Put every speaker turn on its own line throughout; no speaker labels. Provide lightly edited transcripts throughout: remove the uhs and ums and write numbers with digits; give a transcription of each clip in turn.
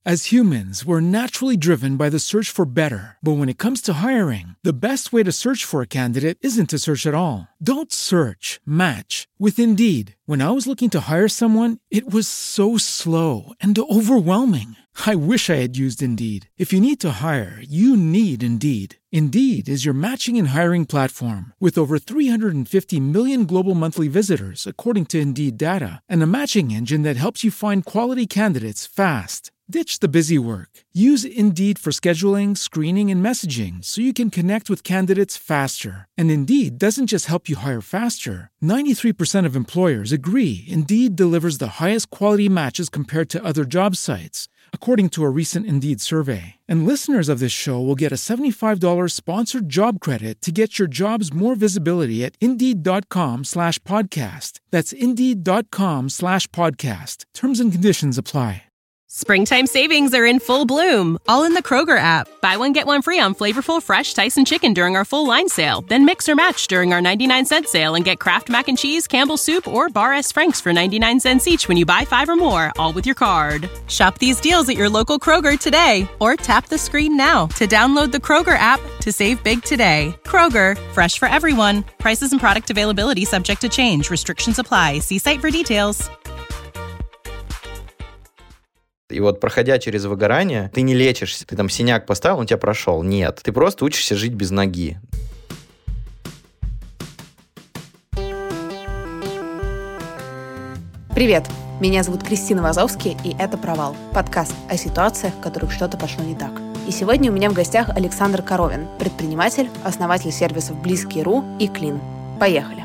As humans, we're naturally driven by the search for better. But when it comes to hiring, the best way to search for a candidate isn't to search at all. Don't search, match with Indeed. When I was looking to hire someone, it was so slow and overwhelming. I wish I had used Indeed. If you need to hire, you need Indeed. Indeed is your matching and hiring platform with over 350 million global monthly visitors, according to Indeed data, and a matching engine that helps you find quality candidates fast. Ditch the busy work. Use Indeed for scheduling, screening, and messaging so you can connect with candidates faster. And Indeed doesn't just help you hire faster. 93% of employers agree Indeed delivers the highest quality matches compared to other job sites, according to a recent Indeed survey. And listeners of this show will get a $75 sponsored job credit to get your jobs more visibility at Indeed.com/podcast. That's Indeed.com/podcast. Terms and conditions apply.
Springtime savings are in full bloom, all in the Kroger app. Buy one, get one free on flavorful, fresh Tyson chicken during our full line sale. Then mix or match during our 99-cent sale and get Kraft Mac and Cheese, Campbell's Soup, or Bar S. Frank's for 99 cents each when you buy 5 or more, all with your card. Shop these deals at your local Kroger today, or tap the screen now to download the Kroger app to save big today. Kroger, fresh for everyone. Prices and product availability subject to change. Restrictions apply. See site for details.
И вот, проходя через выгорание, ты не лечишься. Ты там синяк поставил, он у тебя прошел. Нет. Ты просто учишься жить без ноги.
Привет! Меня зовут Кристина Вазовский, и это «Провал» – подкаст о ситуациях, в которых что-то пошло не так. И сегодня у меня в гостях Александр Коровин, предприниматель, основатель сервисов Близкий.ру и Клин. Поехали!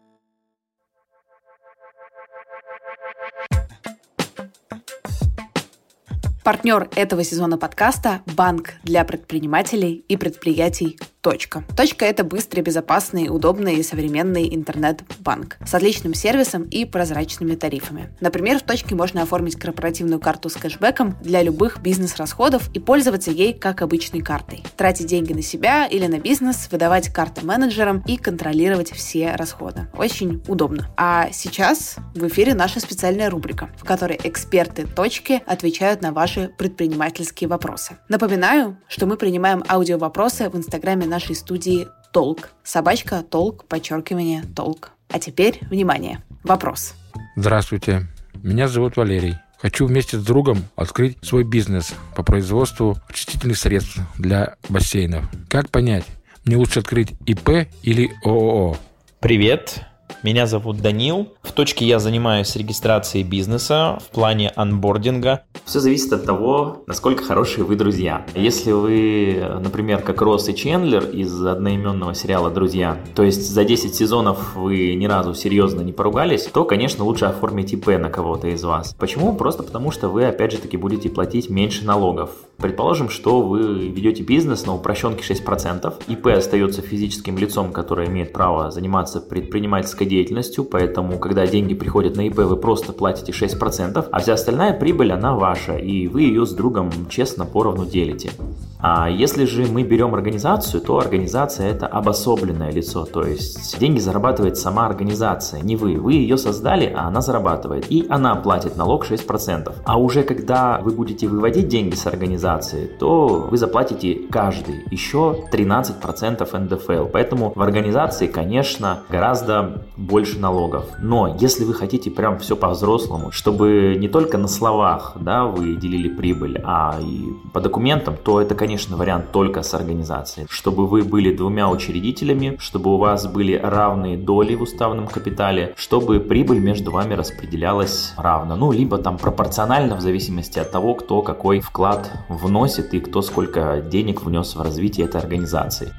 Партнер этого сезона подкаста – банк для предпринимателей и предприятий «Точка». «Точка» – это быстрый, безопасный, удобный и современный интернет-банк с отличным сервисом и прозрачными тарифами. Например, в «Точке» можно оформить корпоративную карту с кэшбэком для любых бизнес-расходов и пользоваться ей как обычной картой. Тратить деньги на себя или на бизнес, выдавать карты менеджерам и контролировать все расходы. Очень удобно. А сейчас в эфире наша специальная рубрика, в которой эксперты «Точки» отвечают на ваши предпринимательские вопросы. Напоминаю, что мы принимаем аудиовопросы в инстаграме нашей студии Толк. Собачка Толк, _, Толк. А теперь, внимание, вопрос.
Здравствуйте, меня зовут Валерий. Хочу вместе с другом открыть свой бизнес по производству очистительных средств для бассейнов. Как понять, мне лучше открыть ИП или ООО?
Привет. Меня зовут Данил. В «Точке» я занимаюсь регистрацией бизнеса в плане анбординга. Все зависит от того, насколько хорошие вы друзья. Если вы, например, как Росс и Чендлер из одноименного сериала «Друзья», то есть за 10 сезонов вы ни разу серьезно не поругались, то, конечно, лучше оформить ИП на кого-то из вас. Почему? Просто потому, что вы, опять же таки, будете платить меньше налогов. Предположим, что вы ведете бизнес на упрощенке 6%. ИП остается физическим лицом, которое имеет право заниматься предпринимательской деятельностью, поэтому, когда деньги приходят на ИП, вы просто платите 6%, а вся остальная прибыль, она ваша, и вы ее с другом честно поровну делите. А если же мы берем организацию, то организация – это обособленное лицо, то есть деньги зарабатывает сама организация, не вы. Вы ее создали, а она зарабатывает, и она платит налог 6%. А уже когда вы будете выводить деньги с организации, то вы заплатите каждый еще 13% НДФЛ. Поэтому в организации, конечно, гораздо больше налогов. Но если вы хотите прям все по-взрослому, чтобы не только на словах, да, вы делили прибыль, а и по документам, то это, конечно, вариант только с организацией. Чтобы вы были двумя учредителями, чтобы у вас были равные доли в уставном капитале, чтобы прибыль между вами распределялась равно. Ну, либо там пропорционально в зависимости от того, кто какой вклад вносит и кто сколько денег внес в развитие этой организации.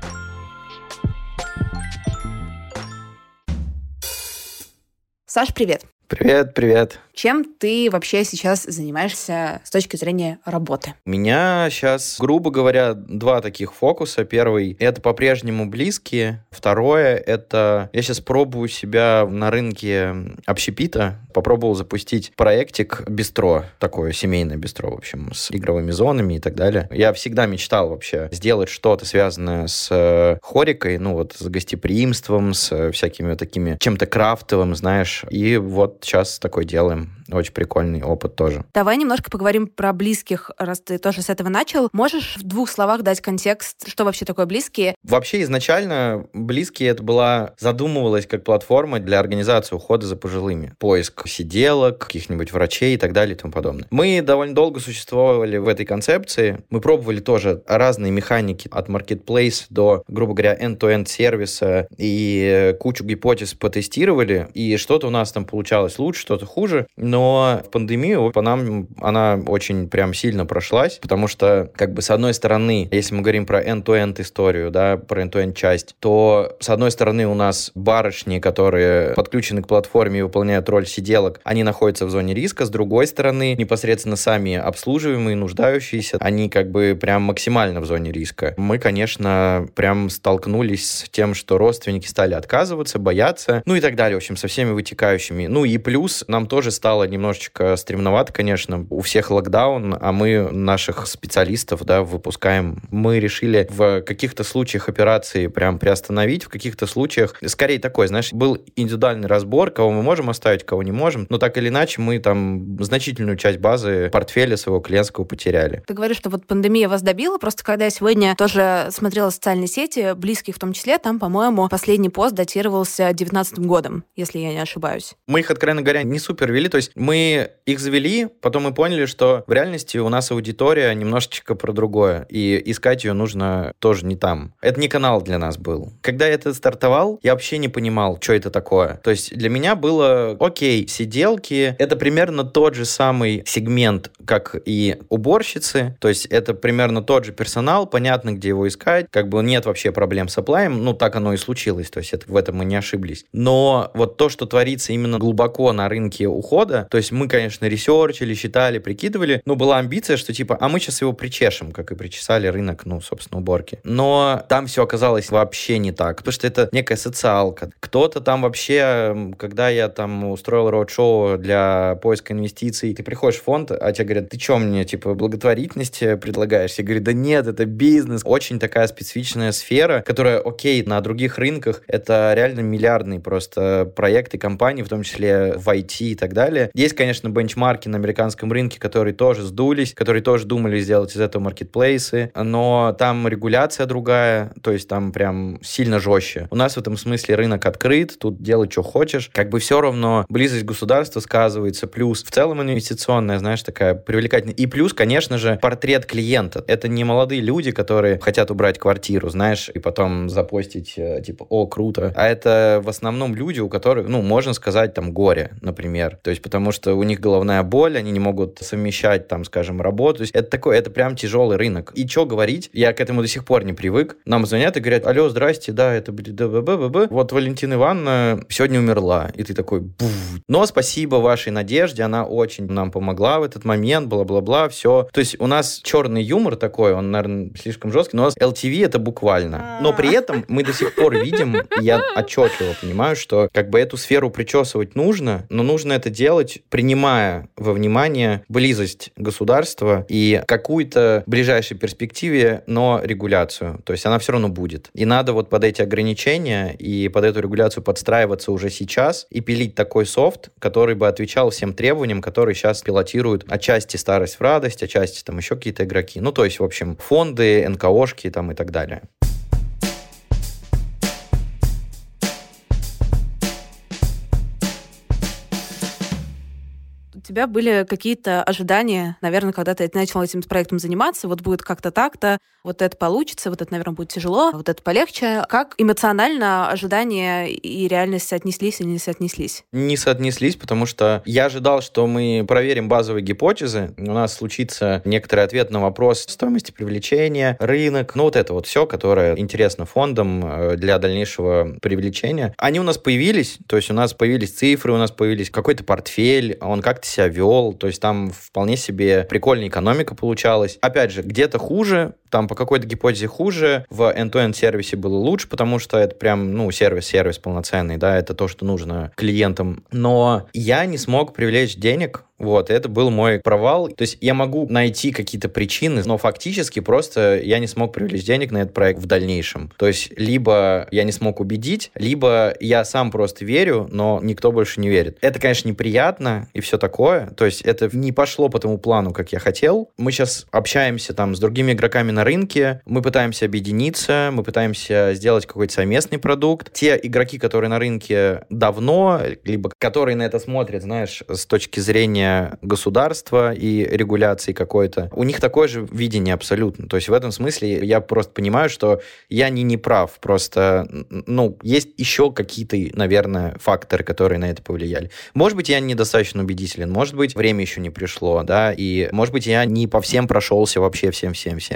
Саш, привет.
Привет, привет.
Чем ты вообще сейчас занимаешься с точки зрения работы?
У меня сейчас, грубо говоря, два таких фокуса. Первый – это по-прежнему близкие. Второе – это я сейчас пробую себя на рынке общепита. Попробовал запустить проектик бистро, такое семейное бистро, в общем, с игровыми зонами и так далее. Я всегда мечтал вообще сделать что-то связанное с хорикой, ну вот с гостеприимством, с всякими такими, чем-то крафтовым, знаешь. И вот сейчас такое делаем. очень прикольный опыт тоже.
Давай немножко поговорим про близких, раз ты тоже с этого начал. Можешь в 2 словах дать контекст, что вообще такое близкие?
Вообще изначально близкие это задумывалась как платформа для организации ухода за пожилыми. Поиск сиделок, каких-нибудь врачей и так далее и тому подобное. Мы довольно долго существовали в этой концепции. Мы пробовали тоже разные механики от marketplace до, грубо говоря, end-to-end сервиса и кучу гипотез потестировали, и что-то у нас там получалось лучше, что-то хуже, но в пандемию по нам она очень прям сильно прошлась, потому что, как бы, с одной стороны, если мы говорим про end-to-end историю, да, про end-to-end часть, то, с одной стороны, у нас барышни, которые подключены к платформе и выполняют роль сиделок, они находятся в зоне риска, с другой стороны, непосредственно сами обслуживаемые, нуждающиеся, они как бы прям максимально в зоне риска. Мы, конечно, прям столкнулись с тем, что родственники стали отказываться, бояться, ну и так далее, в общем, со всеми вытекающими. Ну и плюс нам тоже стало немножечко стремновато, конечно, у всех локдаун, а мы наших специалистов, да, выпускаем. Мы решили в каких-то случаях операции прям приостановить, в каких-то случаях, скорее такой, знаешь, был индивидуальный разбор, кого мы можем оставить, кого не можем, но так или иначе мы там значительную часть базы портфеля своего клиентского потеряли.
Ты говоришь, что вот пандемия вас добила, просто когда я сегодня тоже смотрела социальные сети, близких в том числе, там, по-моему, последний пост датировался 2019 годом, если я не ошибаюсь.
Мы их, откровенно говоря, не супер вели, то есть мы их завели, потом мы поняли, что в реальности у нас аудитория немножечко про другое, и искать ее нужно тоже не там. Это не канал для нас был. Когда я это стартовал, я вообще не понимал, что это такое. То есть для меня было, окей, сиделки, это примерно тот же самый сегмент, как и уборщицы, то есть это примерно тот же персонал, понятно, где его искать, как бы нет вообще проблем с апплаем, ну так оно и случилось, то есть в этом мы не ошиблись. Но вот то, что творится именно глубоко на рынке ухода, то есть мы, конечно, ресерчили, считали, прикидывали, но была амбиция, что типа, а мы сейчас его причешем, как и причесали рынок, ну, собственно, уборки. Но там все оказалось вообще не так, потому что это некая социалка. Кто-то там вообще, когда я там устроил роуд-шоу для поиска инвестиций, ты приходишь в фонд, а тебе говорят, ты что мне, типа, благотворительность предлагаешь? Я говорю, да нет, это бизнес. Очень такая специфичная сфера, которая, окей, на других рынках это реально миллиардные просто проекты, компании, в том числе в IT и так далее. Есть, конечно, бенчмарки на американском рынке, которые тоже сдулись, которые тоже думали сделать из этого маркетплейсы, но там регуляция другая, то есть там прям сильно жестче. У нас в этом смысле рынок открыт, тут делай, что хочешь. Как бы все равно близость государства сказывается, плюс в целом инвестиционная, знаешь, такая привлекательная. И плюс, конечно же, портрет клиента. Это не молодые люди, которые хотят убрать квартиру, знаешь, и потом запостить, типа, о, круто. А это в основном люди, у которых, ну, можно сказать, там, горе, например. То есть, потому что у них головная боль, они не могут совмещать, там, скажем, работу. То есть, это такой, это прям тяжелый рынок. И что говорить? Я к этому до сих пор не привык. Нам звонят и говорят, алло, здрасте, да, это, вот Валентина Ивановна сегодня умерла. И ты такой, буф. Но спасибо вашей Надежде, она очень нам помогла в этот момент, бла-бла-бла, все. То есть, у нас черный юмор такой, он, наверное, слишком жесткий, но у нас LTV это буквально. Но при этом мы до сих пор видим, я отчетливо понимаю, что как бы эту сферу причесывать нужно, но нужно это делать, принимая во внимание близость государства и какую-то в ближайшей перспективе, но регуляцию. То есть она все равно будет. И надо вот под эти ограничения и под эту регуляцию подстраиваться уже сейчас и пилить такой софт, который бы отвечал всем требованиям, которые сейчас пилотируют отчасти старость в радость, отчасти там еще какие-то игроки. Ну, то есть, в общем, фонды, НКОшки там и так далее.
У тебя были какие-то ожидания, наверное, когда ты начал этим проектом заниматься, вот будет как-то так-то, вот это получится, вот это, наверное, будет тяжело, вот это полегче. Как эмоционально ожидания и реальность соотнеслись или не соотнеслись?
Не соотнеслись, потому что я ожидал, что мы проверим базовые гипотезы, у нас случится некоторый ответ на вопрос стоимости привлечения, рынок, ну вот это вот все, которое интересно фондам для дальнейшего привлечения. Они у нас появились, то есть у нас появились цифры, у нас появились какой-то портфель, он как-то себя вел, то есть там вполне себе прикольная экономика получалась. Опять же, где-то хуже, там по какой-то гипотезе хуже, в end-to-end сервисе было лучше, потому что это прям, ну, сервис полноценный, да, это то, что нужно клиентам. Но я не смог привлечь денег Вот, это был мой провал. То есть я могу найти какие-то причины, но фактически просто я не смог привлечь денег на этот проект в дальнейшем. То есть либо я не смог убедить, либо я сам просто верю, но никто больше не верит. Это, конечно, неприятно и все такое. То есть это не пошло по тому плану, как я хотел. Мы сейчас общаемся там с другими игроками на рынке, мы пытаемся объединиться, мы пытаемся сделать какой-то совместный продукт. Те игроки, которые на рынке давно, либо которые на это смотрят, знаешь, с точки зрения государства и регуляции какой-то, у них такое же видение абсолютно. То есть в этом смысле я просто понимаю, что я не прав. Просто, есть еще какие-то, наверное, факторы, которые на это повлияли. Может быть, я недостаточно убедителен, может быть, время еще не пришло, да, и, может быть, я не по всем прошелся вообще всем.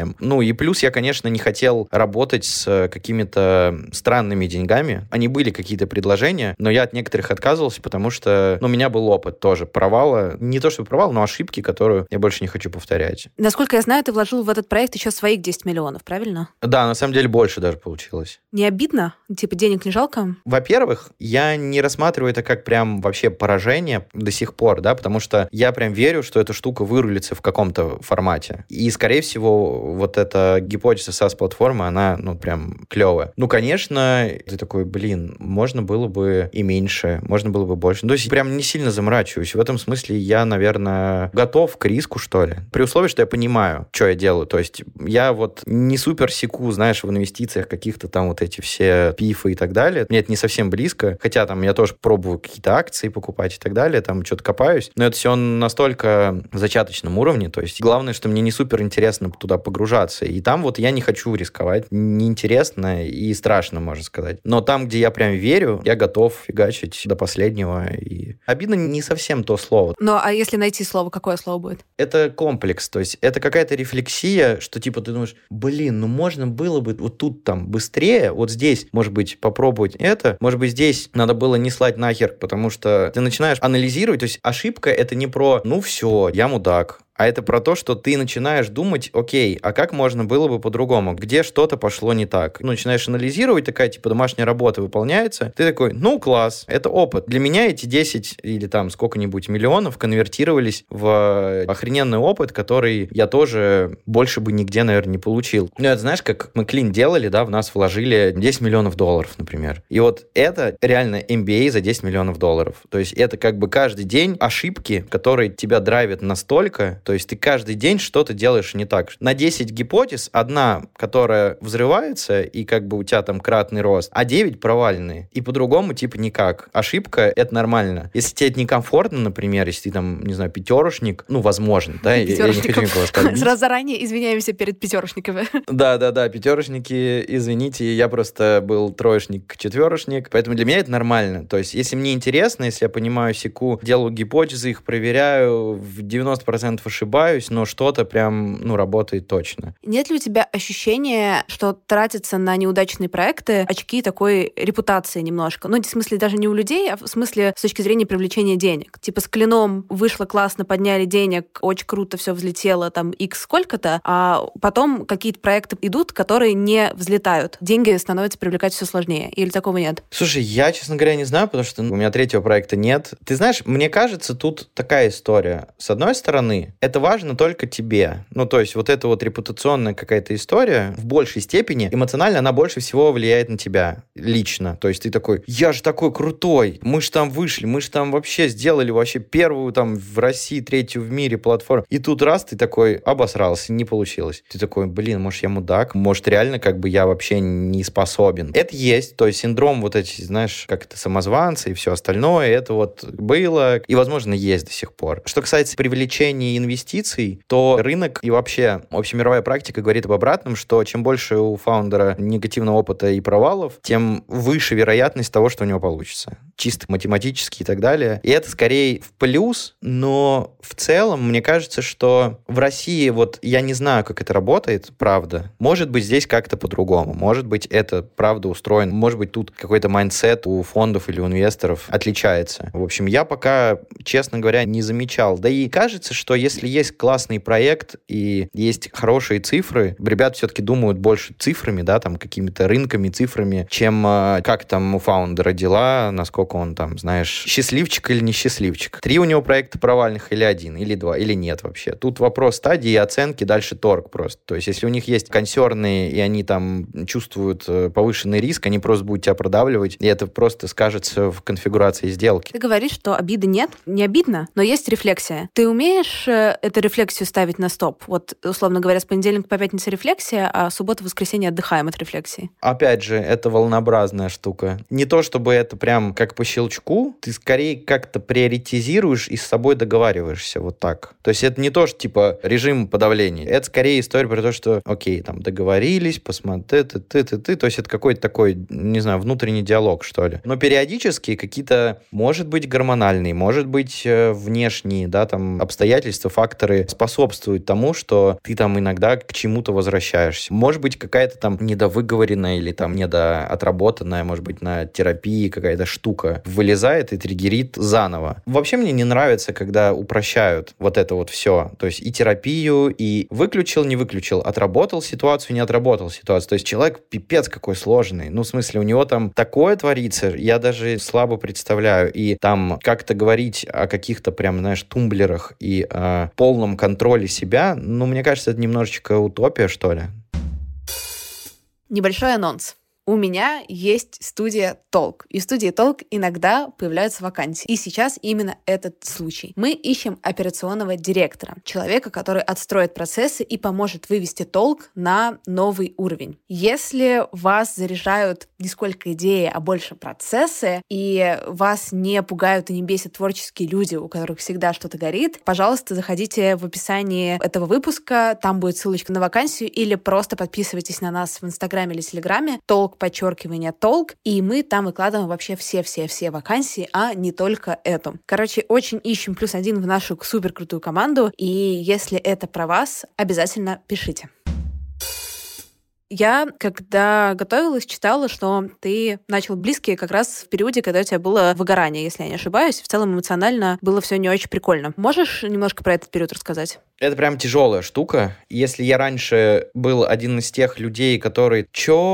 И плюс я, конечно, не хотел работать с какими-то странными деньгами. Они были какие-то предложения, но я от некоторых отказывался, потому что, у меня был опыт тоже провала. Не то, что провал, но ошибки, которую я больше не хочу повторять.
Насколько я знаю, ты вложил в этот проект еще своих 10 миллионов, правильно?
Да, на самом деле больше даже получилось.
Не обидно? Типа денег не жалко?
Во-первых, я не рассматриваю это как прям вообще поражение до сих пор, да, потому что я прям верю, что эта штука вырулится в каком-то формате. И, скорее всего, вот эта гипотеза SaaS-платформы, она, прям клевая. Конечно, ты такой, можно было бы и меньше, можно было бы больше. То есть прям не сильно заморачиваюсь. В этом смысле я, наверное, готов к риску, что ли. При условии, что я понимаю, что я делаю. То есть я не супер секу, знаешь, в инвестициях каких-то там вот эти все пифы и так далее. Мне это не совсем близко. Хотя там я тоже пробую какие-то акции покупать и так далее, там что-то копаюсь. Но это все настолько в зачаточном уровне. То есть главное, что мне не супер интересно туда погружаться. И там я не хочу рисковать. Неинтересно и страшно, можно сказать. Но там, где я прям верю, я готов фигачить до последнего. И обидно не совсем то слово.
А если найти слово, какое слово будет?
Это комплекс. То есть это какая-то рефлексия, что ты думаешь, можно было бы тут там быстрее, вот здесь, может быть, попробовать это, может быть, здесь надо было не слать нахер, потому что ты начинаешь анализировать, то есть ошибка это не про все, я мудак. А это про то, что ты начинаешь думать, окей, а как можно было бы по-другому? Где что-то пошло не так? Начинаешь анализировать, такая, домашняя работа выполняется. Ты такой, класс, это опыт. Для меня эти 10 или там сколько-нибудь миллионов конвертировались в охрененный опыт, который я тоже больше бы нигде, наверное, не получил. Это знаешь, как мы Clean делали, да, в нас вложили $10 миллионов, например. И это реально MBA за $10 миллионов. То есть это каждый день ошибки, которые тебя драйвят настолько. То есть ты каждый день что-то делаешь не так. На 10 гипотез одна, которая взрывается, и у тебя там кратный рост, а 9 провальные. И по-другому никак. Ошибка — это нормально. Если тебе это некомфортно, например, если ты там, не знаю, пятерочник, возможно, да, я не хочу никого сказать.
Сразу заранее извиняемся перед пятерочниками.
Да, пятерочники, извините, я просто был троечник, четверочник, поэтому для меня это нормально. То есть если мне интересно, если я понимаю, секу, делаю гипотезы, их проверяю, в 90% ошибаюсь, но что-то прям, работает точно.
Нет ли у тебя ощущения, что тратятся на неудачные проекты очки такой репутации немножко? В смысле даже не у людей, а в смысле с точки зрения привлечения денег. С Клином вышло классно, подняли денег, очень круто все взлетело, там, X сколько-то, а потом какие-то проекты идут, которые не взлетают. Деньги становятся привлекать все сложнее. Или такого нет?
Слушай, я, честно говоря, не знаю, потому что у меня третьего проекта нет. Ты знаешь, мне кажется, тут такая история. С одной стороны, это важно только тебе. То есть эта репутационная какая-то история в большей степени, эмоционально она больше всего влияет на тебя лично. То есть ты такой, я же такой крутой, мы же там вышли, мы же там вообще сделали первую там в России, третью в мире платформу. И тут раз ты такой обосрался, не получилось. Ты такой, может, я мудак, может, реально я вообще не способен. Это есть, то есть синдром эти, знаешь, самозванцы и все остальное, это было и, возможно, есть до сих пор. Что касается привлечения инвестиций, то рынок и вообще общемировая практика говорит об обратном, что чем больше у фаундера негативного опыта и провалов, тем выше вероятность того, что у него получится. Чисто математически и так далее. И это скорее в плюс, но в целом мне кажется, что в России я не знаю, как это работает, правда. Может быть, здесь как-то по-другому. Может быть, это правда устроено. Может быть, тут какой-то майндсет у фондов или у инвесторов отличается. В общем, я пока, честно говоря, не замечал. Да и кажется, что если если есть классный проект и есть хорошие цифры, ребята все-таки думают больше цифрами, да, там, какими-то рынками, цифрами, чем как там у фаундера дела, насколько он там, знаешь, счастливчик или несчастливчик. 3 у него проекта провальных или 1, или 2, или нет вообще. Тут вопрос стадии и оценки, дальше торг просто. То есть, если у них есть консерны, и они там чувствуют повышенный риск, они просто будут тебя продавливать, и это просто скажется в конфигурации сделки.
Ты говоришь, что обиды нет. Не обидно, но есть рефлексия. Ты умеешь эту рефлексию ставить на стоп? Вот, условно говоря, с понедельника по пятницу рефлексия, а суббота-воскресенье отдыхаем от рефлексии.
Опять же, это волнообразная штука. Не то, чтобы это прям как по щелчку, ты скорее как-то приоритизируешь и с собой договариваешься вот так. То есть это не то, что типа режим подавления. Это скорее история про то, что окей, там договорились, посмотри, ты. То есть это какой-то такой, не знаю, внутренний диалог, что ли. Но периодически какие-то, может быть, гормональные, может быть, внешние, да, там, обстоятельства, факторы способствуют тому, что ты там иногда к чему-то возвращаешься. Может быть, какая-то там недовыговоренная или там недоотработанная, может быть, на терапии какая-то штука вылезает и триггерит заново. Вообще мне не нравится, когда упрощают вот это вот все. То есть и терапию, и выключил, не выключил, отработал ситуацию, не отработал ситуацию. То есть человек пипец какой сложный. Ну, в смысле, у него там такое творится, я даже слабо представляю. И там как-то говорить о каких-то прям, знаешь, тумблерах и о полном контроле себя, ну, мне кажется, это немножечко утопия, что ли.
Небольшой анонс. У меня есть студия Толк. И в студии Толк иногда появляются вакансии. И сейчас именно этот случай. Мы ищем операционного директора. Человека, который отстроит процессы и поможет вывести Толк на новый уровень. Если вас заряжают не сколько идеи, а больше процессы, и вас не пугают и не бесят творческие люди, у которых всегда что-то горит, пожалуйста, заходите в описании этого выпуска. Там будет ссылочка на вакансию. Или просто подписывайтесь на нас в Инстаграме или Телеграме. Толк _Толк, и мы там выкладываем вообще все вакансии, а не только эту. Короче, очень ищем +1 в нашу суперкрутую команду, и если это про вас, обязательно пишите. Я, когда готовилась, читала, что ты начал близкие как раз в периоде, когда у тебя было выгорание, если я не ошибаюсь. В целом эмоционально было все не очень прикольно. Можешь немножко про этот период рассказать?
Это прям тяжелая штука. Если я раньше был один из тех людей, которые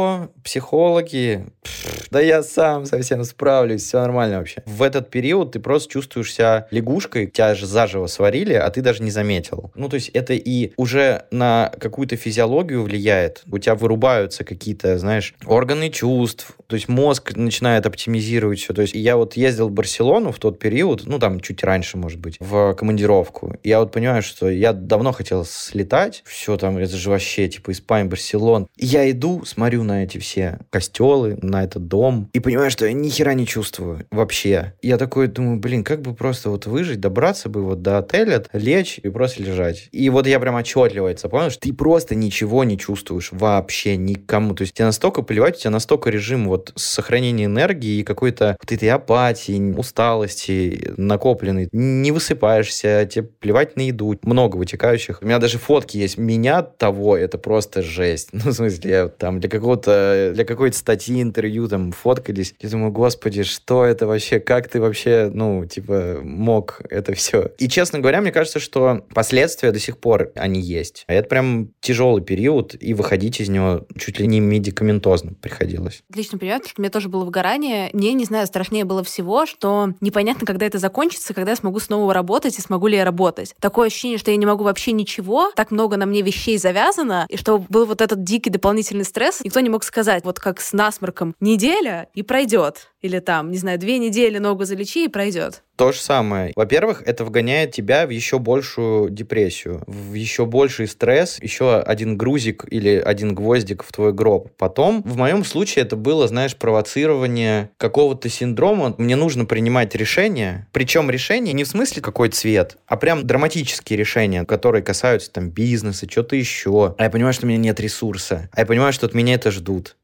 психологи? Да я сам совсем справлюсь, все нормально вообще. В этот период ты просто чувствуешь себя лягушкой, тебя же заживо сварили, а ты даже не заметил. Ну, то есть это и уже на какую-то физиологию влияет. У тебя вырубаются какие-то, знаешь, органы чувств, то есть мозг начинает оптимизировать все. То есть я вот ездил в Барселону в тот период, ну, там чуть раньше, может быть, в командировку. И я вот понимаю, что я давно хотел слетать, все там, это же вообще, типа, Испания, Барселона. И я иду, смотрю на эти все костелы, на этот дом, и понимаю, что я ни хера не чувствую вообще. Я такой думаю, блин, как бы просто вот выжить, добраться бы вот до отеля, лечь и просто лежать. И вот я прям отчетливо это понял, что ты просто ничего не чувствуешь вообще никому. То есть тебе настолько плевать, у тебя настолько режим вот сохранения энергии и какой-то вот этой апатии, усталости накопленной. Не высыпаешься, тебе плевать на еду. Много вытекающих. У меня даже фотки есть. Меня того, это просто жесть. Ну, в смысле, я там для какой-то статьи, интервью там фоткались. Я думаю, господи, что это вообще? Как ты вообще, ну, типа, мог это все? И, честно говоря, мне кажется, что последствия до сих пор они есть. Это прям тяжелый период, и выходить из него чуть ли не медикаментозно приходилось.
Отлично понимаю, потому что у меня тоже было выгорание. Мне, не знаю, страшнее было всего, что непонятно, когда это закончится, когда я смогу снова работать и смогу ли я работать. Такое ощущение, что я не могу вообще ничего, так много на мне вещей завязано, и что был вот этот дикий дополнительный стресс, никто не мог сказать, вот как с насморком, неделя и пройдет. Или там, не знаю, 2 недели ногу залечи и пройдет.
То же самое. Во-первых, это вгоняет тебя в еще большую депрессию, в еще больший стресс, еще один грузик или один гвоздик в твой гроб. Потом, в моем случае, это было, знаешь, провоцирование какого-то синдрома. Мне нужно принимать решения, причем решения не в смысле какой цвет, а прям драматические решения, которые касаются там бизнеса, что-то еще. А я понимаю, что у меня нет ресурса. А я понимаю, что от меня это ждут.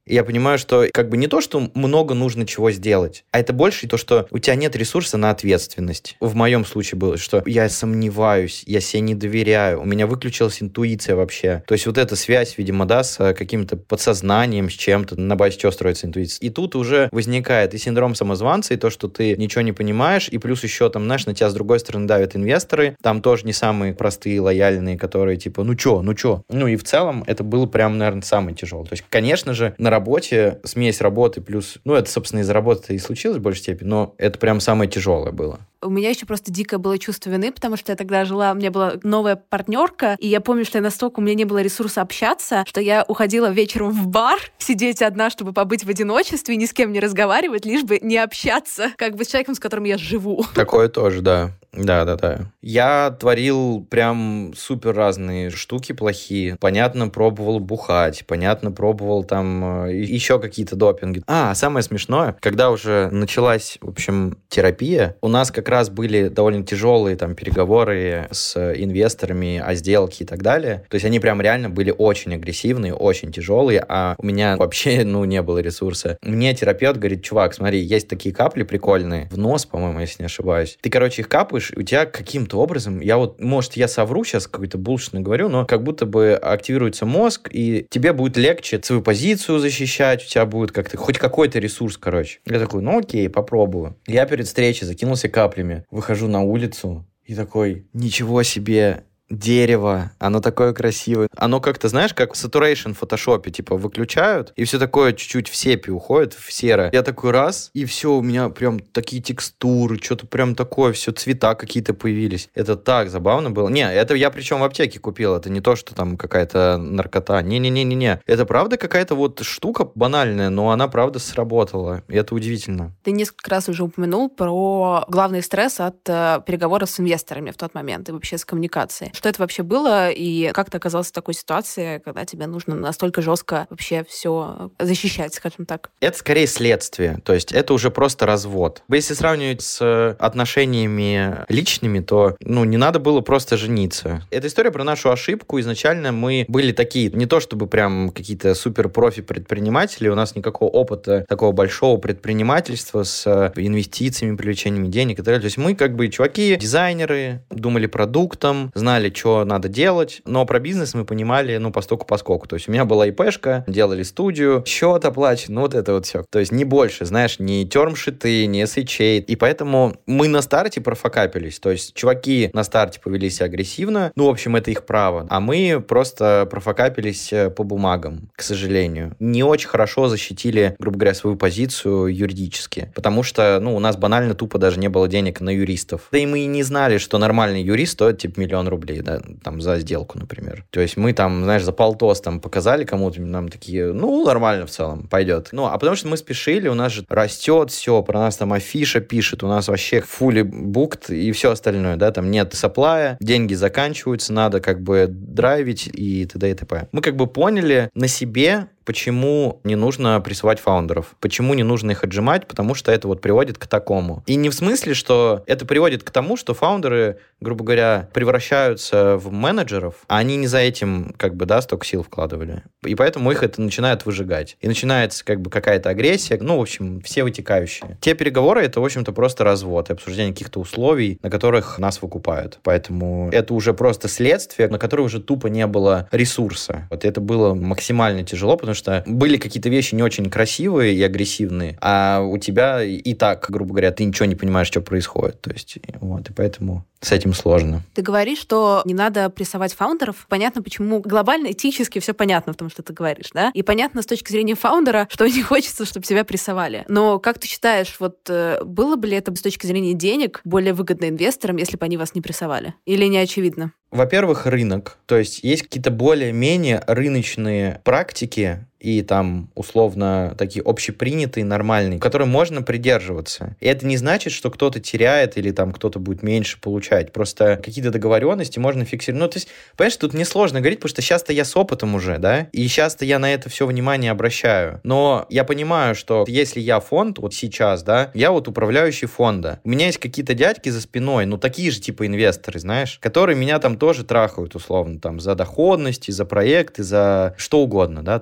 И я понимаю, что как бы не то, что много нужно чего сделать, а это больше то, что у тебя нет ресурса на ответственность. В моем случае было, что я сомневаюсь, я себе не доверяю, у меня выключилась интуиция вообще. То есть вот эта связь, видимо, да, с каким-то подсознанием, с чем-то, на базе чего строится интуиция. И тут уже возникает и синдром самозванца, и то, что ты ничего не понимаешь, и плюс еще там, знаешь, на тебя с другой стороны давят инвесторы, там тоже не самые простые, лояльные, которые типа, ну чё? Ну и в целом это было прям, наверное, самое тяжелое. То есть, конечно же, на работе смесь работы плюс, ну это, собственно, из-за работы и случилось в большей степени, но это прям самое тяжелое было.
У меня еще просто дикое было чувство вины, потому что я тогда жила, у меня была новая партнерка, и я помню, что у меня не было ресурса общаться, что я уходила вечером в бар, сидеть одна, чтобы побыть в одиночестве, ни с кем не разговаривать, лишь бы не общаться, как бы с человеком, с которым я живу.
Такое тоже, да. Да. Я творил прям супер разные штуки плохие. Понятно, пробовал бухать, понятно, пробовал там еще какие-то допинги. Самое смешное, когда уже началась, в общем, терапия, у нас как раз были довольно тяжелые там переговоры с инвесторами о сделке и так далее. То есть они прям реально были очень агрессивные, очень тяжелые, а у меня вообще, не было ресурса. Мне терапевт говорит: чувак, смотри, есть такие капли прикольные, в нос, по-моему, если не ошибаюсь. Ты, короче, их капаешь, у тебя каким-то образом, может, я совру сейчас, какой-то булшит говорю, но как будто бы активируется мозг, и тебе будет легче свою позицию защищать, у тебя будет как-то, хоть какой-то ресурс, короче. Я такой, окей, попробую. Я перед встречей закинулся каплями, выхожу на улицу и такой, ничего себе, дерево, оно такое красивое. Оно как-то, знаешь, как saturation в фотошопе, типа, выключают, и все такое чуть-чуть в сепи уходит, в серое. Я такой раз, и все, у меня прям такие текстуры, что-то прям такое, все, цвета какие-то появились. Это так забавно было. Не, это я причем в аптеке купил, это не то, что там какая-то наркота. Не-не-не-не-не. Это правда какая-то вот штука банальная, но она правда сработала. И это удивительно.
Ты несколько раз уже упомянул про главный стресс от переговоров с инвесторами в тот момент и вообще с коммуникацией. Что это вообще было, и как ты оказался в такой ситуации, когда тебе нужно настолько жестко вообще все защищать, скажем так?
Это скорее следствие, то есть это уже просто развод. Если сравнивать с отношениями личными, то, не надо было просто жениться. Это история про нашу ошибку. Изначально мы были такие, не то чтобы прям какие-то супер-профи-предприниматели, у нас никакого опыта такого большого предпринимательства с инвестициями, привлечением денег и так далее. То есть мы как бы чуваки, дизайнеры, думали продуктом, знали, что надо делать, но про бизнес мы понимали, постольку-поскольку. То есть у меня была ИПшка, делали студию, счет оплачен, вот это вот все. То есть не больше, знаешь, не термшиты, не SHA. И поэтому мы на старте профокапились. То есть чуваки на старте повели себя агрессивно, в общем, это их право. А мы просто профокапились по бумагам, к сожалению. Не очень хорошо защитили, грубо говоря, свою позицию юридически. Потому что, у нас банально тупо даже не было денег на юристов. Да и мы и не знали, что нормальный юрист стоит типа 1 000 000 рублей, да, там за сделку, например. То есть мы там, знаешь, за полтос там показали кому-то, нам такие, нормально в целом, пойдет. А потому что мы спешили, у нас же растет все, про нас там афиша пишет, у нас вообще fully booked и все остальное, да, там нет сапплая, деньги заканчиваются, надо как бы драйвить и т.д. и т.п. Мы как бы поняли на себе, почему не нужно прессовать фаундеров, почему не нужно их отжимать, потому что это вот приводит к такому. И не в смысле, что это приводит к тому, что фаундеры, грубо говоря, превращаются в менеджеров, а они не за этим, столько сил вкладывали. И поэтому их это начинает выжигать. И начинается какая-то агрессия, в общем, все вытекающие. Те переговоры — это, в общем-то, просто развод и обсуждение каких-то условий, на которых нас выкупают. Поэтому это уже просто следствие, на которое уже тупо не было ресурса. Вот это было максимально тяжело, потому что были какие-то вещи не очень красивые и агрессивные, а у тебя и так, грубо говоря, ты ничего не понимаешь, что происходит. То есть, и поэтому с этим сложно.
Ты говоришь, что не надо прессовать фаундеров. Понятно, почему глобально, этически все понятно в том, что ты говоришь, да? И понятно с точки зрения фаундера, что не хочется, чтобы тебя прессовали. Но как ты считаешь, было бы ли это с точки зрения денег более выгодно инвесторам, если бы они вас не прессовали? Или не очевидно?
Во-первых, рынок. То есть есть какие-то более-менее рыночные практики и там, условно, такие общепринятые, нормальные, которым можно придерживаться. И это не значит, что кто-то теряет или там кто-то будет меньше получать. Просто какие-то договоренности можно фиксировать. То есть, понимаешь, тут несложно говорить, потому что сейчас-то я с опытом уже, да, и сейчас-то я на это все внимание обращаю. Но я понимаю, что если я фонд, вот сейчас, да, я вот управляющий фонда, у меня есть какие-то дядьки за спиной, такие же типа инвесторы, знаешь, которые меня там тоже трахают, условно, там, за доходности, за проекты, за что угодно, да, там, за много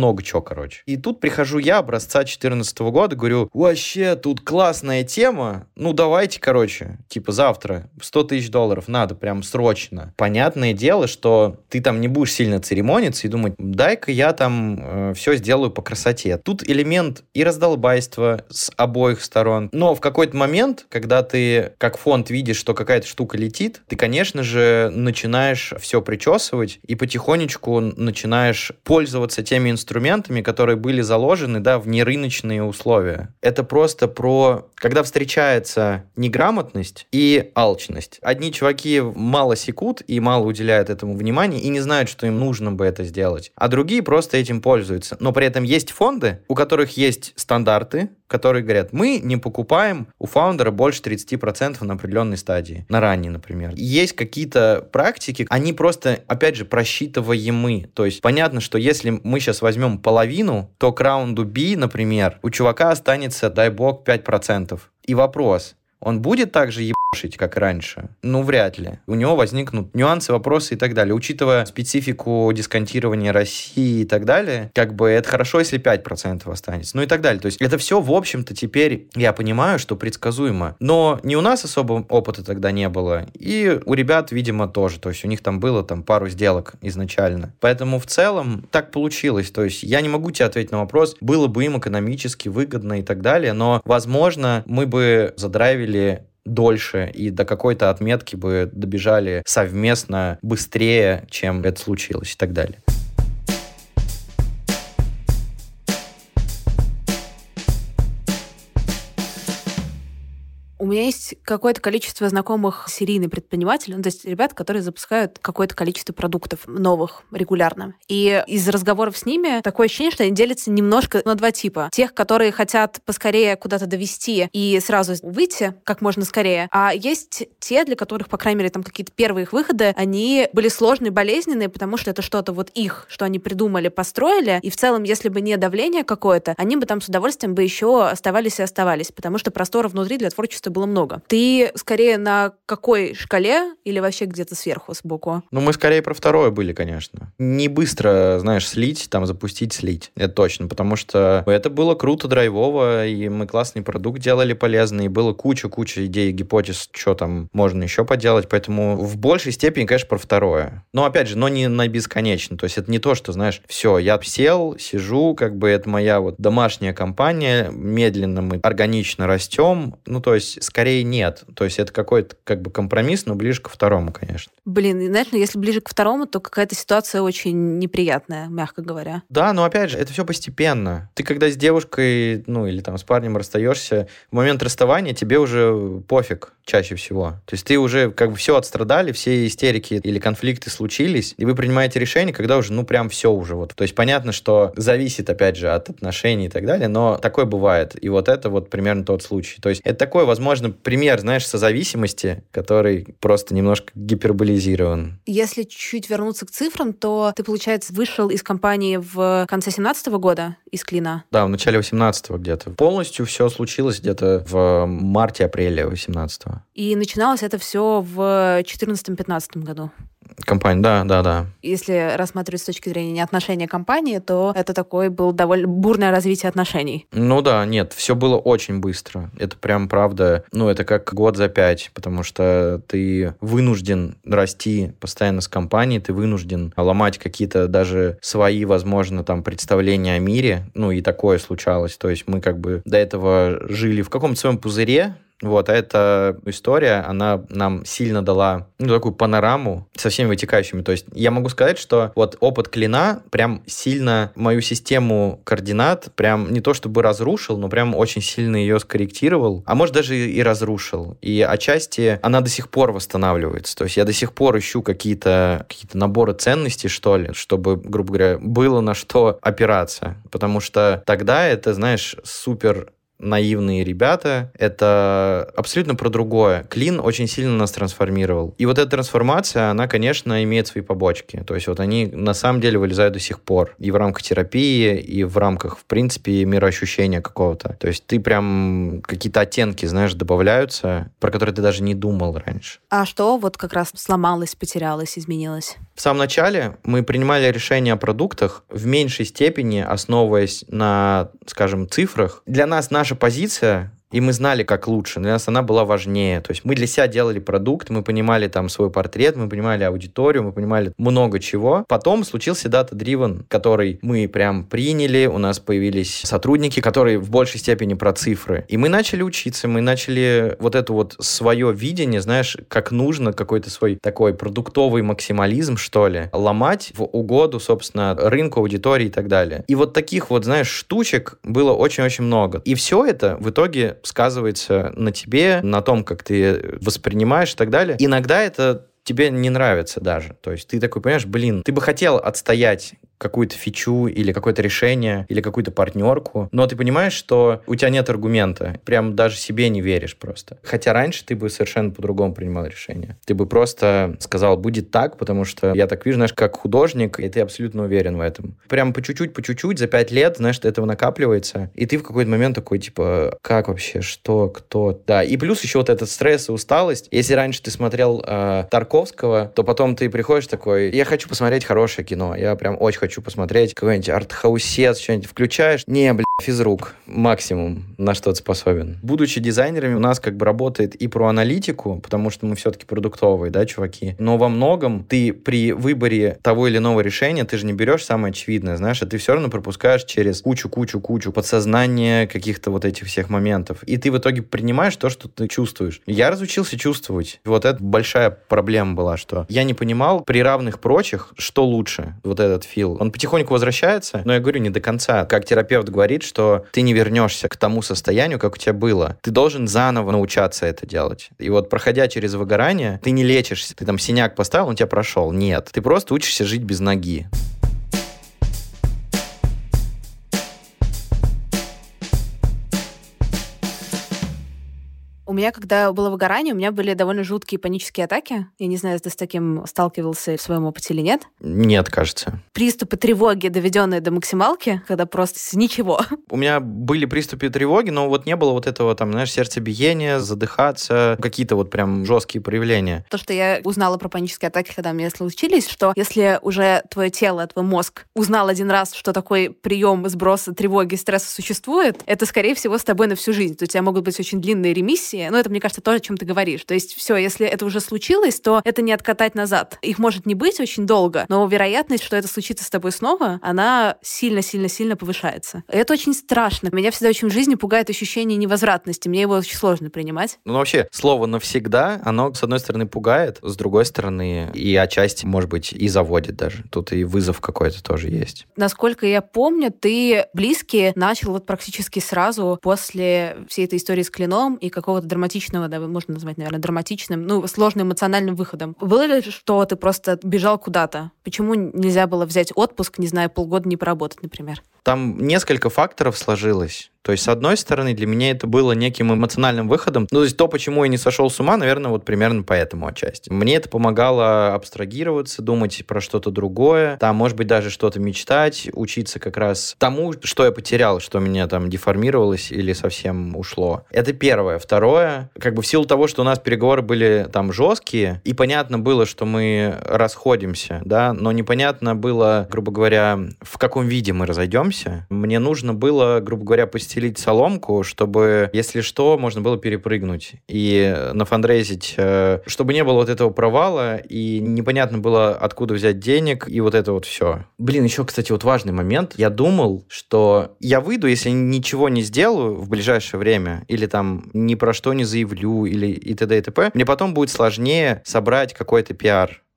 много чего, короче. И тут прихожу я, образца 2014 года, говорю, вообще, тут классная тема, ну, давайте, короче, типа завтра $100 тысяч надо, прям срочно. Понятное дело, что ты там не будешь сильно церемониться и думать, дай-ка я там все сделаю по красоте. Тут элемент и раздолбайства с обоих сторон. Но в какой-то момент, когда ты как фонд видишь, что какая-то штука летит, ты, конечно же, начинаешь все причесывать и потихонечку начинаешь пользоваться теми инструментами, которые были заложены, да, в нерыночные условия. Это просто про, когда встречается неграмотность и алчность. Одни чуваки мало секут и мало уделяют этому внимания и не знают, что им нужно бы это сделать, а другие просто этим пользуются. Но при этом есть фонды, у которых есть стандарты, которые говорят, мы не покупаем у фаундера больше 30% на определенной стадии, на ранней, например. Есть какие-то практики, они просто, опять же, просчитываемы. То есть понятно, что если мы сейчас возьмем половину, то к раунду B, например, у чувака останется, дай бог, 5%. И вопрос, он будет так же ебашить, как раньше? Ну, вряд ли. У него возникнут нюансы, вопросы и так далее. Учитывая специфику дисконтирования России и так далее, как бы это хорошо, если 5% останется. Ну и так далее. То есть это все, в общем-то, теперь я понимаю, что предсказуемо. Но не у нас особо опыта тогда не было. И у ребят, видимо, тоже. То есть у них там было пару сделок изначально. Поэтому в целом так получилось. То есть я не могу тебе ответить на вопрос, было бы им экономически выгодно и так далее. Но, возможно, мы бы задрайвили дольше и до какой-то отметки бы добежали совместно быстрее, чем это случилось и так далее.
У меня есть какое-то количество знакомых серийных предпринимателей, то есть ребят, которые запускают какое-то количество продуктов новых регулярно. И из разговоров с ними такое ощущение, что они делятся немножко на два типа. Тех, которые хотят поскорее куда-то довести и сразу выйти как можно скорее. А есть те, для которых, по крайней мере, там какие-то первые их выходы, они были сложные, болезненные, потому что это что-то вот их, что они придумали, построили. И в целом, если бы не давление какое-то, они бы там с удовольствием бы еще оставались, потому что простора внутри для творчества было много. Ты скорее на какой шкале или вообще где-то сверху, сбоку?
Ну, мы скорее про второе были, конечно. Не быстро, знаешь, слить, запустить, слить. Это точно, потому что это было круто, драйвово, и мы классный продукт делали полезный, и было куча идей, гипотез, что там можно еще поделать, поэтому в большей степени, конечно, про второе. Но, опять же, не на бесконечно. То есть это не то, что, знаешь, все, я сел, сижу, это моя домашняя компания, медленно мы органично растем, то есть скорее нет. То есть это какой-то компромисс, но ближе ко второму, конечно.
Блин, знаешь, если ближе к второму, то какая-то ситуация очень неприятная, мягко говоря.
Да, но опять же, это все постепенно. Ты когда с девушкой, или с парнем расстаешься, в момент расставания тебе уже пофиг чаще всего. То есть ты уже все отстрадали, все истерики или конфликты случились, и вы принимаете решение, когда уже, прям все уже То есть понятно, что зависит, опять же, от отношений и так далее, но такое бывает. И это примерно тот случай. То есть это такой, возможно, пример, знаешь, созависимости, который просто немножко гиперболизирован.
Если чуть-чуть вернуться к цифрам, то ты, получается, вышел из компании в конце 2017 года, из Клина?
Да, в начале 18-го где-то. Полностью все случилось где-то в марте-апреле 18-го.
И начиналось это все в 2014-2015 году?
Компания, да.
Если рассматривать с точки зрения отношения компании, то это такое было довольно бурное развитие отношений.
Ну да, нет, все было очень быстро. Это прям правда, это как год за 5, потому что ты вынужден расти постоянно с компанией, ты вынужден ломать какие-то даже свои, возможно, представления о мире, и такое случалось. То есть мы до этого жили в каком-то своем пузыре, а эта история, она нам сильно дала такую панораму со всеми вытекающими. То есть я могу сказать, что опыт Клина прям сильно мою систему координат прям не то чтобы разрушил, но прям очень сильно ее скорректировал, а может даже и разрушил. И отчасти она до сих пор восстанавливается. То есть я до сих пор ищу какие-то наборы ценностей, что ли, чтобы, грубо говоря, было на что опираться. Потому что тогда это, знаешь, супер наивные ребята. Это абсолютно про другое. Клин очень сильно нас трансформировал. И вот эта трансформация, она, конечно, имеет свои побочки. То есть вот они на самом деле вылезают до сих пор. И в рамках терапии, и в рамках, в принципе, мироощущения какого-то. То есть ты прям какие-то оттенки, знаешь, добавляются, про которые ты даже не думал раньше.
А что вот как раз сломалось, потерялось, изменилось?
В самом начале мы принимали решения о продуктах в меньшей степени, основываясь на, скажем, цифрах. Для нас наша позиция, и мы знали, как лучше. Для нас она была важнее. То есть мы для себя делали продукт, мы понимали там свой портрет, мы понимали аудиторию, мы понимали много чего. Потом случился Data-Driven, который мы прям приняли, у нас появились сотрудники, которые в большей степени про цифры. И мы начали учиться, мы начали вот это вот свое видение, знаешь, как нужно, какой-то свой такой продуктовый максимализм, что ли, ломать в угоду, собственно, рынку, аудитории и так далее. И вот таких вот, знаешь, штучек было очень-очень много. И все это в итоге сказывается на тебе, на том, как ты воспринимаешь и так далее. Иногда это тебе не нравится даже. То есть ты такой, понимаешь, ты бы хотел отстоять какую-то фичу или какое-то решение, или какую-то партнерку, но ты понимаешь, что у тебя нет аргумента. Прям даже себе не веришь просто. Хотя раньше ты бы совершенно по-другому принимал решение. Ты бы просто сказал, будет так, потому что я так вижу, знаешь, как художник, и ты абсолютно уверен в этом. Прям по чуть-чуть, за 5 лет, знаешь, этого накапливается, и ты в какой-то момент такой, типа, как вообще, что, кто? Да, и плюс еще вот этот стресс и усталость. Если раньше ты смотрел Тарковского, то потом ты приходишь такой, я хочу посмотреть хорошее кино, я прям очень хочу посмотреть какой-нибудь артхаусец, что-нибудь включаешь. Не, физрук. Максимум, на что ты способен. Будучи дизайнерами, у нас как бы работает и про аналитику, потому что мы все-таки продуктовые, да, чуваки. Но во многом ты при выборе того или иного решения, ты же не берешь самое очевидное, знаешь, а ты все равно пропускаешь через кучу подсознания каких-то вот этих всех моментов. И ты в итоге принимаешь то, что ты чувствуешь. Я разучился чувствовать. Вот это большая проблема была, что я не понимал при равных прочих, что лучше, вот этот фил. Он потихоньку возвращается, но я говорю, не до конца. Как терапевт говорит, что ты не вернешься к тому состоянию, как у тебя было. Ты должен заново научаться это делать. И вот проходя через выгорание, ты не лечишься. Ты там синяк поставил, он у тебя прошел. Нет. Ты просто учишься жить без ноги.
У меня, когда было выгорание, у меня были довольно жуткие панические атаки. Я не знаю, ты с таким сталкивался в своем опыте или нет.
Нет, кажется.
Приступы тревоги, доведенные до максималки, когда просто с ничего.
У меня были приступы тревоги, но вот не было вот этого, там, знаешь, сердцебиения, задыхаться, какие-то вот прям жесткие проявления.
То, что я узнала про панические атаки, когда у меня случились, что если уже твое тело, твой мозг узнал один раз, что такой прием сброса тревоги, стресса существует, это, скорее всего, с тобой на всю жизнь. То есть у тебя могут быть очень длинные ремиссии. Но это, мне кажется, то, о чем ты говоришь. То есть все, если это уже случилось, то это не откатать назад. Их может не быть очень долго, но вероятность, что это случится с тобой снова, она сильно-сильно-сильно повышается. И это очень страшно. Меня всегда очень в жизни пугает ощущение невозвратности. Мне его очень сложно принимать.
Ну, вообще, слово «навсегда», оно, с одной стороны, пугает, с другой стороны, и отчасти, может быть, и заводит даже. Тут и вызов какой-то тоже есть.
Насколько я помню, ты близкие начал вот практически сразу после всей этой истории с Клином и какого-то драматичного, да, можно назвать, наверное, драматичным, сложным эмоциональным выходом. Было ли, что ты просто бежал куда-то? Почему нельзя было взять отпуск, не знаю, полгода не поработать, например?
Там несколько факторов сложилось. То есть, с одной стороны, для меня это было неким эмоциональным выходом. Ну, то есть, то, почему я не сошел с ума, наверное, вот примерно поэтому отчасти. Мне это помогало абстрагироваться, думать про что-то другое, там, может быть, даже что-то мечтать, учиться как раз тому, что я потерял, что меня там деформировалось или совсем ушло. Это первое. Второе, как бы в силу того, что у нас переговоры были там жесткие, и понятно было, что мы расходимся, да, но непонятно было, грубо говоря, в каком виде мы разойдемся. Мне нужно было, грубо говоря, постелить соломку, чтобы, если что, можно было перепрыгнуть и нафандрейзить, чтобы не было вот этого провала, и непонятно было, откуда взять денег, и вот это вот все. Блин, еще, кстати, вот важный момент. Я думал, что я выйду, если ничего не сделаю в ближайшее время, или там ни про что не заявлю, или и т.д. и т.п., мне потом будет сложнее собрать какой-то пиар.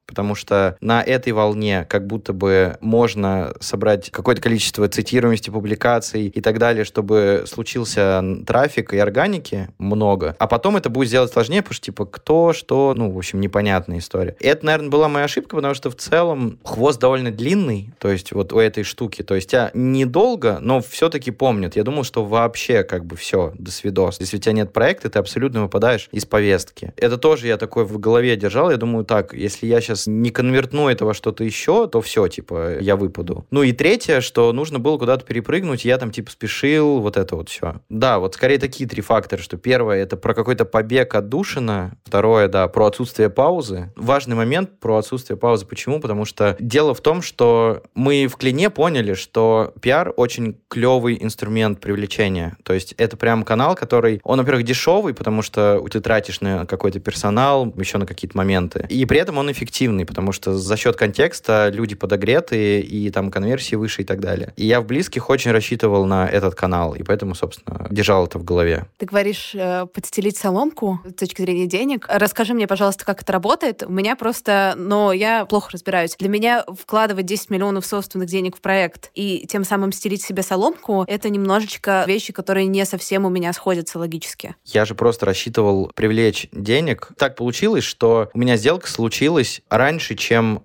потому что на этой волне как будто бы можно собрать какое-то количество цитируемости, публикаций и так далее, чтобы случился трафик и органики много, а потом это будет сделать сложнее, потому что, типа, кто, что, в общем, непонятная история. И это, наверное, была моя ошибка, потому что в целом хвост довольно длинный, то есть вот у этой штуки, то есть тебя недолго, но все-таки помнят. Я думал, что вообще как бы все, до свидос. Если у тебя нет проекта, ты абсолютно выпадаешь из повестки. Это тоже я такой в голове держал, я думаю, так, если я сейчас не конвертну это во что-то еще, то все, типа, я выпаду. И третье, что нужно было куда-то перепрыгнуть, я там, типа, спешил, вот это вот все. Да, вот скорее такие 3 фактора, что первое, это про какой-то побег отдушина, второе, да, про отсутствие паузы. Важный момент про отсутствие паузы. Почему? Потому что дело в том, что мы в Клине поняли, что пиар очень клевый инструмент привлечения. То есть это прям канал, который, он, во-первых, дешевый, потому что ты тратишь на какой-то персонал, еще на какие-то моменты. И при этом он эффективный, потому что за счет контекста люди подогретые, и там конверсии выше и так далее. И я в близких очень рассчитывал на этот канал, и поэтому, собственно, держал это в голове.
Ты говоришь, подстелить соломку с точки зрения денег. Расскажи мне, пожалуйста, как это работает. У меня просто, я плохо разбираюсь. Для меня вкладывать 10 миллионов собственных денег в проект и тем самым стелить себе соломку, это немножечко вещи, которые не совсем у меня сходятся логически.
Я же просто рассчитывал привлечь денег. Так получилось, что у меня сделка случилась раньше, чем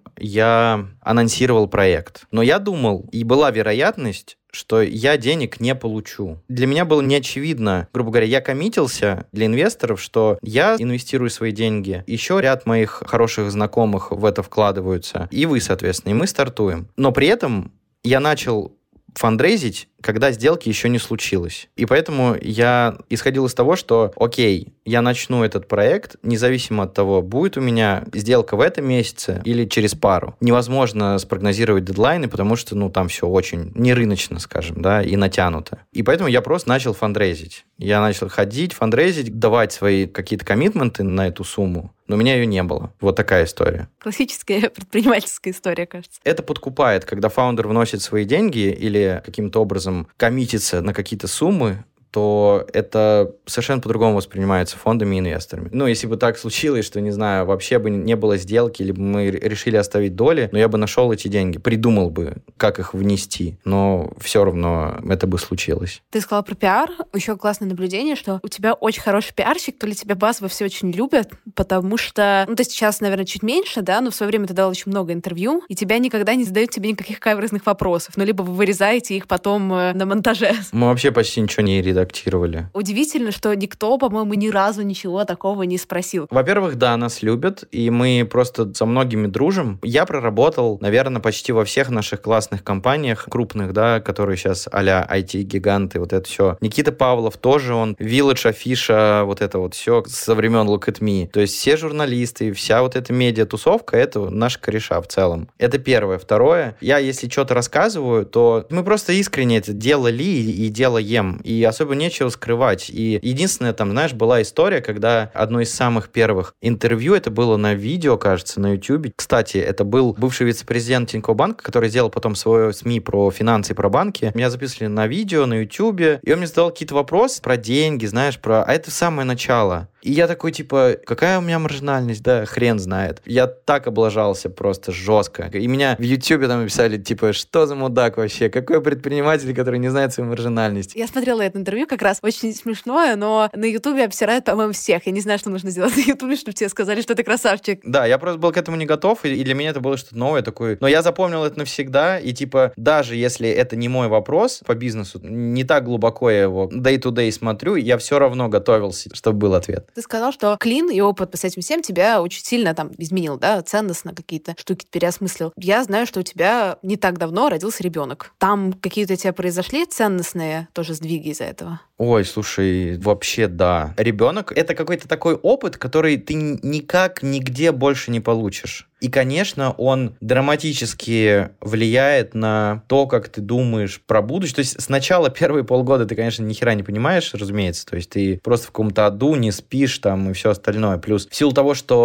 я анонсировал проект. Но я думал, и была вероятность, что я денег не получу. Для меня было неочевидно, грубо говоря, я коммитился для инвесторов, что я инвестирую свои деньги, еще ряд моих хороших знакомых в это вкладываются, и вы, соответственно, и мы стартуем. Но при этом я начал фандрейзить, когда сделки еще не случилось. И поэтому я исходил из того, что, окей, я начну этот проект, независимо от того, будет у меня сделка в этом месяце или через пару. Невозможно спрогнозировать дедлайны, потому что, там все очень нерыночно, скажем, да, и натянуто. И поэтому я просто начал фандрейзить. Я начал ходить, фандрейзить, давать свои какие-то коммитменты на эту сумму, но у меня ее не было. Вот такая история.
Классическая предпринимательская история, кажется.
Это подкупает, когда фаундер вносит свои деньги или каким-то образом коммитится на какие-то суммы, то это совершенно по-другому воспринимается фондами и инвесторами. Если бы так случилось, что, не знаю, вообще бы не было сделки, либо мы решили оставить доли, но я бы нашел эти деньги, придумал бы, как их внести, но все равно это бы случилось.
Ты сказала про пиар. Еще классное наблюдение, что у тебя очень хороший пиарщик, то ли тебя базово все очень любят, потому что, то есть сейчас, наверное, чуть меньше, да, но в свое время ты давал очень много интервью, и тебя никогда не задают тебе никаких каверзных вопросов, либо вы вырезаете их потом на монтаже.
Мы вообще почти ничего не редактировали.
Удивительно, что никто, по-моему, ни разу ничего такого не спросил.
Во-первых, да, нас любят, и мы просто со многими дружим. Я проработал, наверное, почти во всех наших классных компаниях, крупных, да, которые сейчас а-ля IT-гиганты, вот это все. Никита Павлов тоже, он Village, Афиша, вот это вот все со времен Look at Me. То есть все журналисты, вся вот эта медиа-тусовка, это наши кореша в целом. Это первое. Второе, я, если что-то рассказываю, то мы просто искренне это делали и делаем. И особо нечего скрывать. И единственное, там, знаешь, была история, когда одно из самых первых интервью, это было на видео, кажется, на YouTube. Кстати, это был бывший вице-президент Тинькофф банка, который сделал потом свое СМИ про финансы и про банки. Меня записывали на видео, на YouTube, и он мне задал какие-то вопросы про деньги, знаешь, а это самое начало. И я такой, типа, какая у меня маржинальность? Да, хрен знает. Я так облажался просто жестко. И меня в YouTube там написали, типа, что за мудак вообще? Какой предприниматель, который не знает свою маржинальность?
Я смотрела это интервью, как раз очень смешное, но на YouTube обсирают, по-моему, всех. Я не знаю, что нужно сделать на YouTube, чтобы тебе сказали, что ты красавчик.
Да, я просто был к этому не готов, и для меня это было что-то новое такое. Но я запомнил это навсегда, и, типа, даже если это не мой вопрос по бизнесу, не так глубоко я его day-to-day смотрю, я все равно готовился, чтобы был ответ.
Ты сказал, что клин и опыт с этим всем тебя очень сильно там изменил, да, ценностно какие-то штуки переосмыслил. Я знаю, что у тебя не так давно родился ребенок. Там какие-то у тебя произошли ценностные тоже сдвиги из-за этого?
Ой, слушай, вообще да. Ребенок — это какой-то такой опыт, который ты никак нигде больше не получишь. И, конечно, он драматически влияет на то, как ты думаешь про будущее. То есть сначала первые полгода ты, конечно, ни хера не понимаешь, разумеется. То есть ты просто в каком-то аду, не спишь там и все остальное. Плюс в силу того, что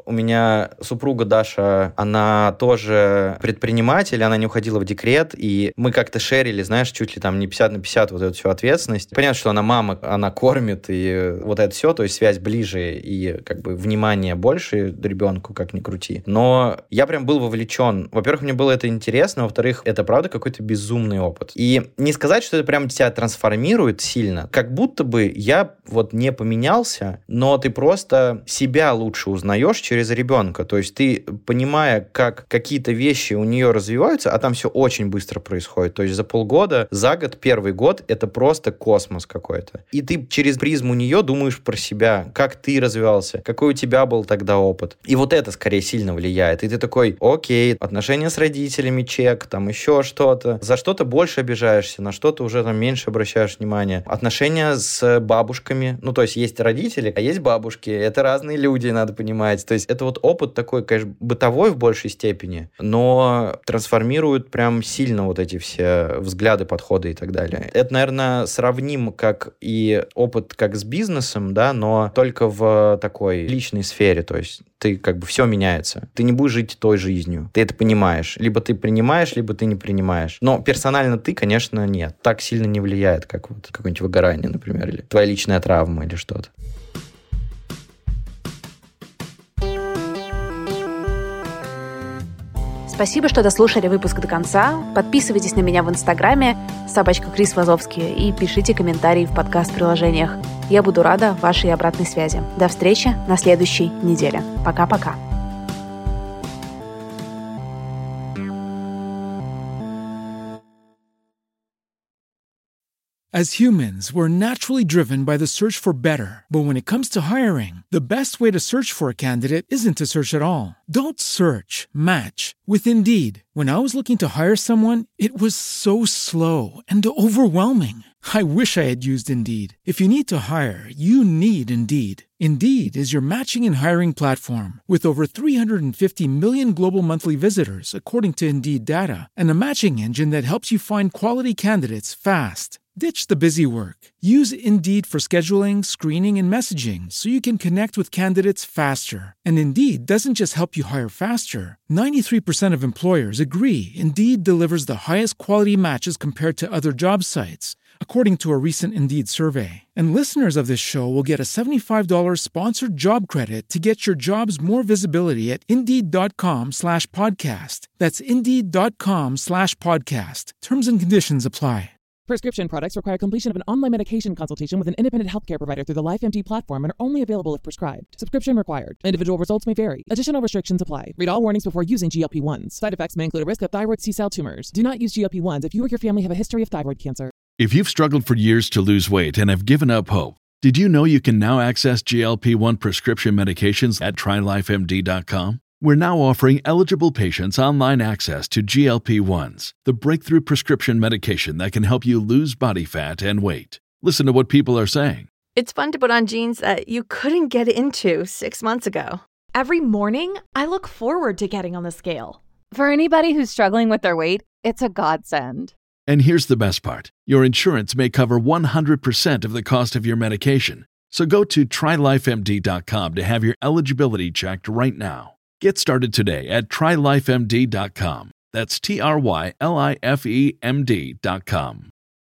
у меня супруга Даша, она тоже предприниматель, она не уходила в декрет, и мы как-то шерили, знаешь, чуть ли там не 50/50 вот эту всю ответственность. Понятно, что она мама, она кормит, и вот это все, то есть связь ближе, и как бы внимание больше ребенку, как ни крути. Но я прям был вовлечен. Во-первых, мне было это интересно, во-вторых, это правда какой-то безумный опыт. И не сказать, что это прям тебя трансформирует сильно, как будто бы я вот не поменялся, но ты просто себя лучше узнаешь через ребенка. То есть ты, понимая, как какие-то вещи у нее развиваются, а там все очень быстро происходит. То есть за полгода, за год, первый год, это просто космос какой-то. И ты через призму нее думаешь про себя, как ты развивался, какой у тебя был тогда опыт. И вот это скорее сильно влияет. И ты такой, окей, отношения с родителями, чек, там еще что-то. За что-то больше обижаешься, на что-то уже там меньше обращаешь внимание. Отношения с бабушками. Ну, то есть родители, а есть бабушки. Это разные люди, надо понимать. То есть это вот опыт такой, конечно, бытовой в большей степени, но трансформирует прям сильно вот эти все взгляды, подходы и так далее. Это, наверное, сравним как и опыт как с бизнесом, да, но только в такой личной сфере. То есть ты как бы все меняется. Ты не будешь жить той жизнью. Ты это понимаешь. Либо ты принимаешь, либо ты не принимаешь. Но персонально ты, конечно, нет. Так сильно не влияет, как вот какое-нибудь выгорание, например, или твоя личная травма или что-то.
Спасибо, что дослушали выпуск до конца. Подписывайтесь на меня в Инстаграме @KrisVazovsky и пишите комментарии в подкаст-приложениях. Я буду рада вашей обратной связи. До встречи на следующей неделе. Пока-пока.
As humans, we're naturally driven by the search for better. But when it comes to hiring, the best way to search for a candidate isn't to search at all. Don't search, match with Indeed. When I was looking to hire someone, it was so slow and overwhelming. I wish I had used Indeed. If you need to hire, you need Indeed. Indeed is your matching and hiring platform with over 350 million global monthly visitors, according to Indeed data, and a matching engine that helps you find quality candidates fast. Ditch the busy work. Use Indeed for scheduling, screening, and messaging so you can connect with candidates faster. And Indeed doesn't just help you hire faster. 93% of employers agree Indeed delivers the highest quality matches compared to other job sites, according to a recent Indeed survey. And listeners of this show will get a $75 sponsored job credit to get your jobs more visibility at Indeed.com/podcast. That's Indeed.com/podcast. Terms and conditions apply.
Prescription products require completion of an online medication consultation with an independent healthcare provider through the LifeMD platform and are only available if prescribed. Subscription required. Individual results may vary. Additional restrictions apply. Read all warnings before using GLP-1s. Side effects may include a risk of thyroid C-cell tumors. Do not use GLP-1s if you or your family have a history of thyroid cancer.
If you've struggled for years to lose weight and have given up hope, did you know you can now access GLP-1 prescription medications at TryLifeMD.com? We're now offering eligible patients online access to GLP-1s, the breakthrough prescription medication that can help you lose body fat and weight. Listen to what people are saying.
It's fun to put on jeans that you couldn't get into 6 months ago.
Every morning, I look forward to getting on the scale. For anybody who's struggling with their weight, it's a godsend.
And here's the best part. Your insurance may cover 100% of the cost of your medication. So go to TryLifeMD.com to have your eligibility checked right now. Get started today at TryLifeMD.com. That's TryLifeMD.com.